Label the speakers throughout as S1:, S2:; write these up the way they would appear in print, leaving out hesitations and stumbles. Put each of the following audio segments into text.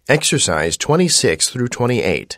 S1: Exercise 26 through 28.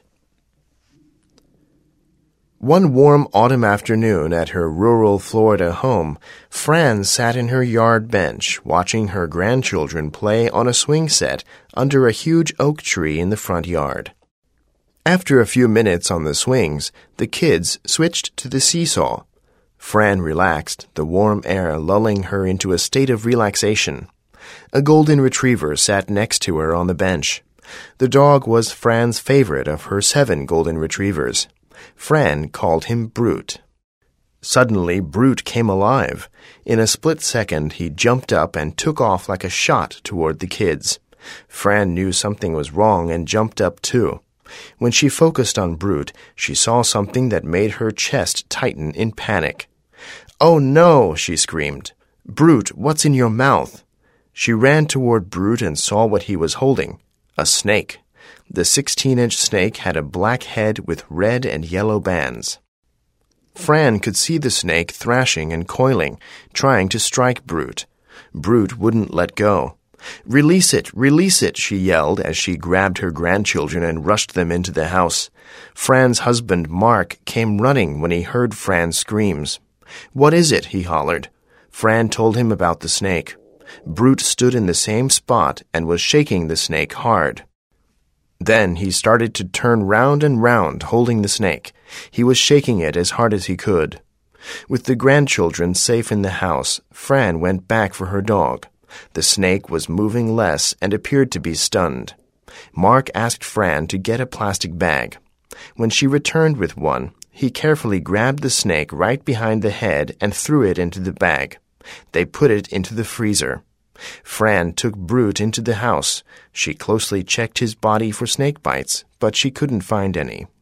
S1: One warm autumn afternoon at her rural Florida home, Fran sat in her yard bench watching her grandchildren play on a swing set under a huge oak tree in the front yard. After a few minutes on the swings, the kids switched to the seesaw. Fran relaxed, the warm air lulling her into a state of relaxation. A golden retriever sat next to her on the bench. The dog was Fran's favorite of her 7 golden retrievers. Fran called him Brute. Suddenly, Brute came alive. In a split second, he jumped up and took off like a shot toward the kids. Fran knew something was wrong and jumped up too. When she focused on Brute, she saw something that made her chest tighten in panic. "Oh no!" she screamed. "Brute, what's in your mouth?" She ran toward Brute and saw what he was holding. A snake. The 16-inch snake had a black head with red and yellow bands. Fran could see the snake thrashing and coiling, trying to strike Brute. Brute wouldn't let go. "Release it," she yelled as she grabbed her grandchildren and rushed them into the house. Fran's husband, Mark, came running when he heard Fran's screams. "What is it?" he hollered. Fran told him about the snake. Brute stood in the same spot and was shaking the snake hard. Then he started to turn round and round, holding the snake. He was shaking it as hard as he could. With the grandchildren safe in the house, Fran went back for her dog. The snake was moving less and appeared to be stunned. Mark asked Fran to get a plastic bag. When she returned with one, he carefully grabbed the snake right behind the head and threw it into the bag. They put it into the freezer. Fran took Brute into the house. She closely checked his body for snake bites, but she couldn't find any.